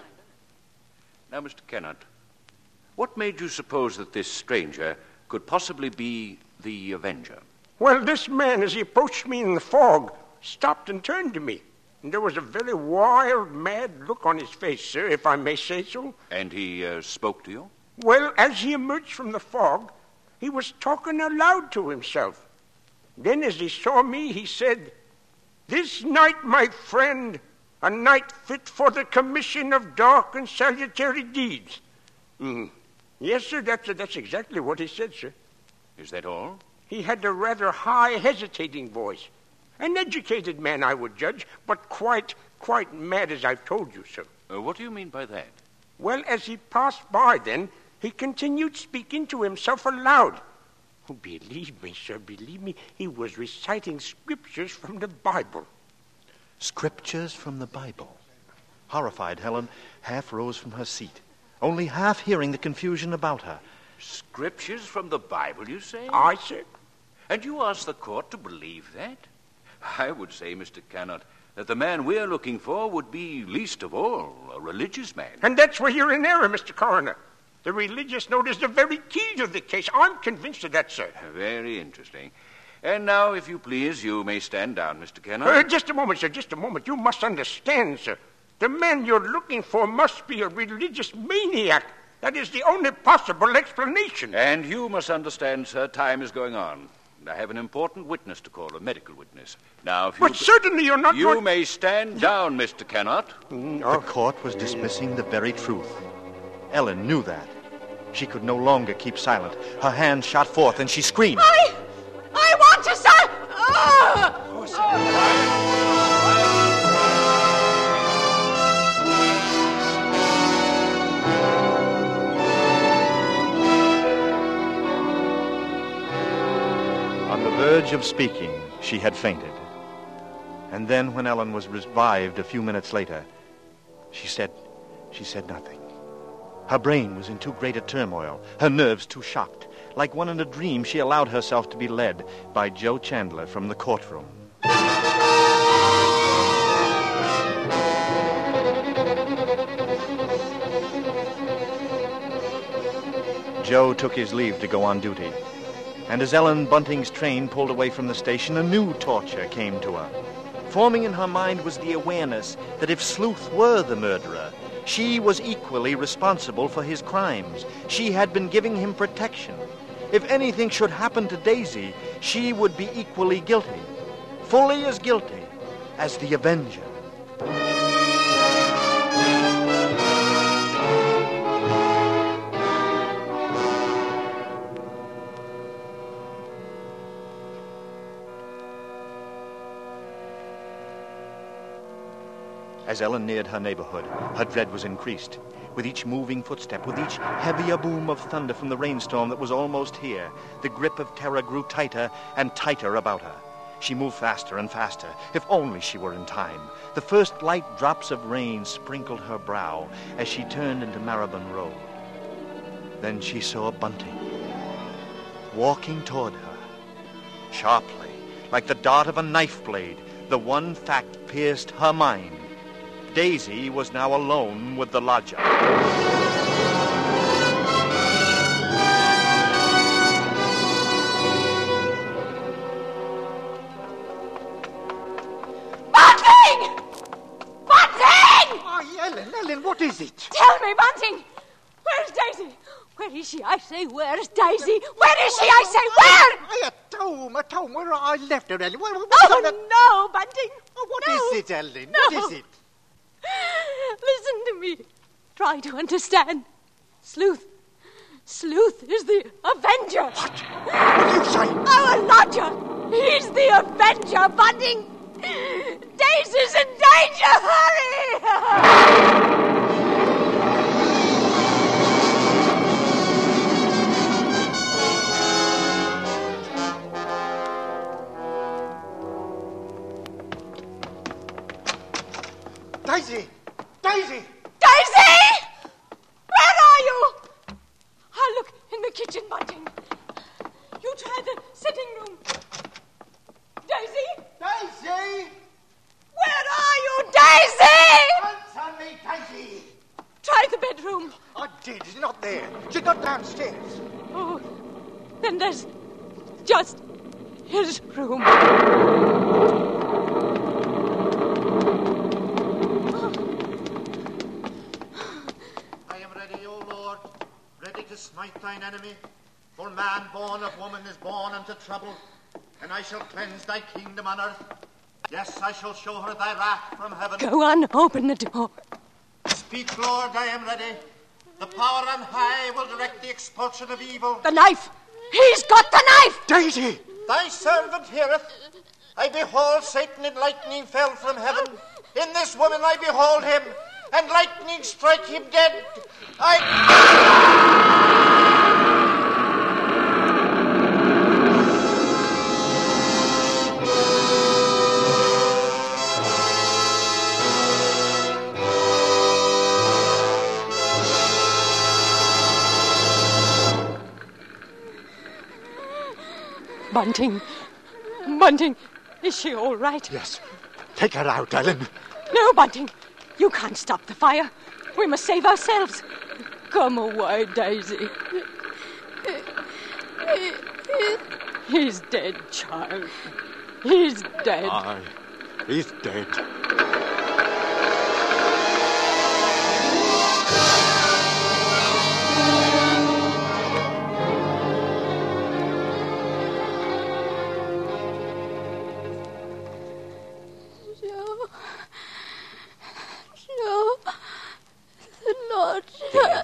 Now, Mister Kennett, what made you suppose that this stranger could possibly be the Avenger?
Well, this man, as he approached me in the fog, stopped and turned to me. And there was a very wild, mad look on his face, sir, if I may say so.
And he uh, spoke to you?
Well, as he emerged from the fog, he was talking aloud to himself. Then, as he saw me, he said, "This night, my friend, a night fit for the commission of dark and salutary deeds." Mm. Yes, sir, that's, that's exactly what he said, sir.
Is that all?
He had a rather high, hesitating voice. An educated man, I would judge, but quite, quite mad, as I've told you, sir.
Uh, what do you mean by that?
Well, as he passed by, then, he continued speaking to himself aloud. Oh, believe me, sir, believe me, he was reciting scriptures from the Bible.
Scriptures from the Bible? Horrified, Helen half rose from her seat, only half hearing the confusion about her.
Scriptures from the Bible, you say?
Aye, sir.
And you ask the court to believe that? I would say, Mister Cannot, that the man we're looking for would be, least of all, a religious man.
And that's where you're in error, Mister Coroner. The religious note is the very key to the case. I'm convinced of that, sir.
Very interesting. And now, if you please, you may stand down, Mister Cannot.
Uh, just a moment, sir, just a moment. You must understand, sir. The man you're looking for must be a religious maniac. That is the only possible explanation.
And you must understand, sir, time is going on. And I have an important witness to call, a medical witness. Now, if you...
But certainly you're not
You
going...
may stand down, Mister Cannot.
The court was dismissing the very truth. Ellen knew that. She could no longer keep silent. Her hands shot forth, and she screamed.
I... I want to say... Oh!
On the verge of speaking, she had fainted. And then, when Ellen was revived a few minutes later, she said, she said nothing. Her brain was in too great a turmoil, her nerves too shocked. Like one in a dream, she allowed herself to be led by Joe Chandler from the courtroom. Joe took his leave to go on duty. And as Ellen Bunting's train pulled away from the station, a new torture came to her. Forming in her mind was the awareness that if Sleuth were the murderer, she was equally responsible for his crimes. She had been giving him protection. If anything should happen to Daisy, she would be equally guilty, fully as guilty as the Avenger. As Ellen neared her neighborhood, her dread was increased. With each moving footstep, with each heavier boom of thunder from the rainstorm that was almost here, the grip of terror grew tighter and tighter about her. She moved faster and faster. If only she were in time. The first light drops of rain sprinkled her brow as she turned into Maribon Road. Then she saw Bunting walking toward her. Sharply, like the dart of a knife blade, the one fact pierced her mind. Daisy was now alone with the lodger.
Bunting! Bunting!
Oh, Ellen, Ellen, what is it?
Tell me, Bunting! Where's Daisy? Where is she? I say, where's Daisy? Where is she? I say, where?
I at home, at home, where I left her, Ellen. Where, where,
Oh,
that...
no, Bunting.
Oh, what
no.
is it, Ellen?
No.
What is it?
Listen to me. Try to understand. Sleuth. Sleuth is the Avenger.
What? What are you saying?
Our lodger. He's the Avenger, Bunting. Daisy's in danger. Hurry!
Daisy! Daisy!
Daisy! Where are you? I'll look in the kitchen, Bunting. You try the sitting room. Daisy?
Daisy!
Where are you, Daisy?
Answer me, Daisy!
Try the bedroom.
I did. She's not there. She's not downstairs.
Oh, then there's just his room.
To smite thine enemy, for man born of woman is born unto trouble, and I shall cleanse thy kingdom on earth. Yes, I shall show her thy wrath from heaven.
Go on, open the door.
Speak, Lord, I am ready. The power on high will direct the expulsion of evil.
The knife! He's got the knife!
Daisy!
Thy servant heareth. I behold Satan in lightning fell from heaven. In this woman I behold him, and lightning strike him dead. I...
Bunting. Bunting, is she all right?
Yes. Take her out, Ellen.
No, Bunting. You can't stop the fire. We must save ourselves. Come away, Daisy. He's dead, child. He's dead.
Aye, he's dead.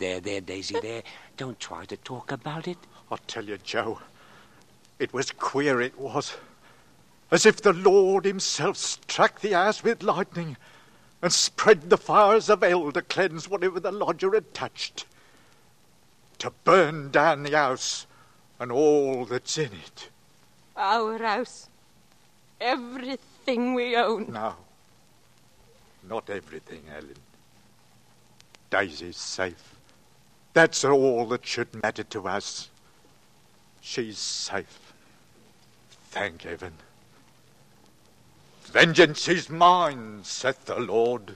there, there, Daisy, there. Don't try to talk about it.
I tell you, Joe, it was queer, it was. As if the Lord himself struck the ass with lightning and spread the fires of hell to cleanse whatever the lodger had touched. To burn down the house and all that's in it.
Our house. Everything we own.
No. Not everything, Ellen. Daisy's safe. That's all that should matter to us. She's safe. Thank heaven. Vengeance is mine, saith the Lord.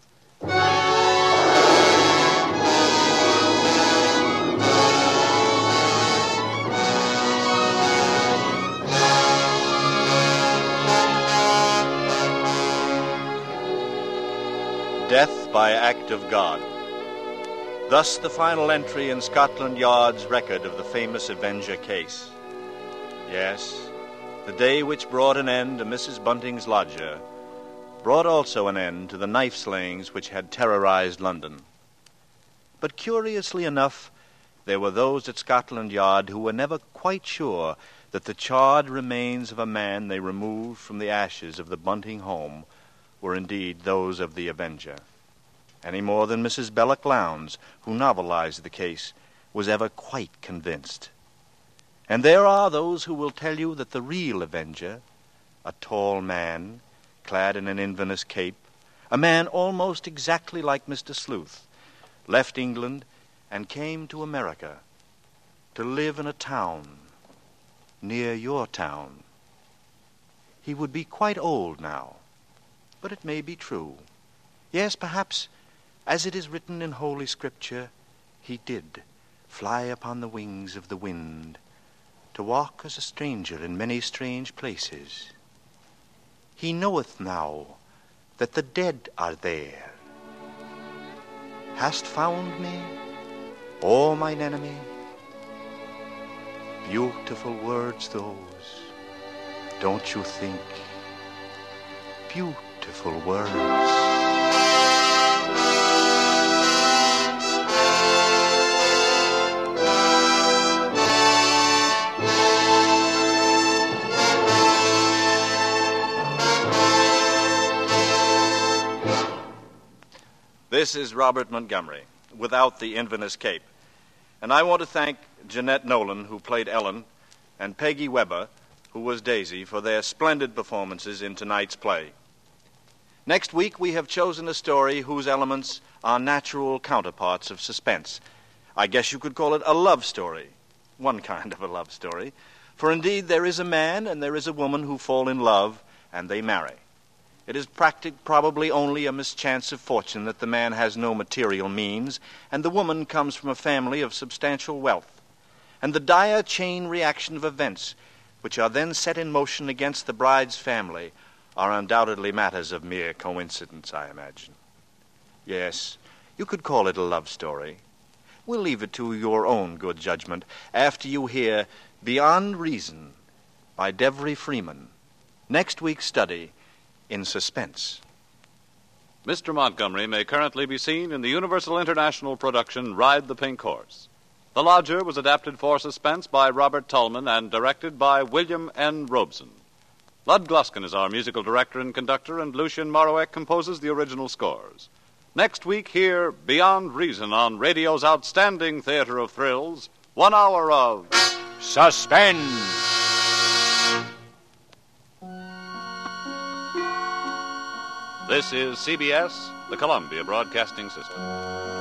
Death by act of God. Thus the final entry in Scotland Yard's record of the famous Avenger case. Yes, the day which brought an end to Missus Bunting's lodger brought also an end to the knife slayings which had terrorized London. But curiously enough, there were those at Scotland Yard who were never quite sure that the charred remains of a man they removed from the ashes of the Bunting home were indeed those of the Avenger, any more than Missus Belloc Lowndes, who novelized the case, was ever quite convinced. And there are those who will tell you that the real Avenger, a tall man, clad in an Inverness cape, a man almost exactly like Mister Sleuth, left England and came to America to live in a town near your town. He would be quite old now, but it may be true. Yes, perhaps, as it is written in Holy Scripture, he did fly upon the wings of the wind, to walk as a stranger in many strange places. He knoweth now that the dead are there. Hast found me, O mine enemy? Beautiful words those, don't you think? Beautiful words. This is Robert Montgomery, without the Inverness cape. And I want to thank Jeanette Nolan, who played Ellen, and Peggy Weber, who was Daisy, for their splendid performances in tonight's play. Next week, we have chosen a story whose elements are natural counterparts of suspense. I guess you could call it a love story, one kind of a love story. For indeed, there is a man and there is a woman who fall in love, and they marry. It is practic- probably only a mischance of fortune that the man has no material means, and the woman comes from a family of substantial wealth. And the dire chain reaction of events, which are then set in motion against the bride's family, are undoubtedly matters of mere coincidence, I imagine. Yes, you could call it a love story. We'll leave it to your own good judgment after you hear Beyond Reason by Devery Freeman, next week's study in suspense.
Mister Montgomery may currently be seen in the Universal International production Ride the Pink Horse. The Lodger was adapted for suspense by Robert Tullman and directed by William N. Robeson. Lud Gluskin is our musical director and conductor, and Lucien Moraweck composes the original scores. Next week, hear Beyond Reason on radio's outstanding theater of thrills, one hour of suspense. This is C B S, the Columbia Broadcasting System.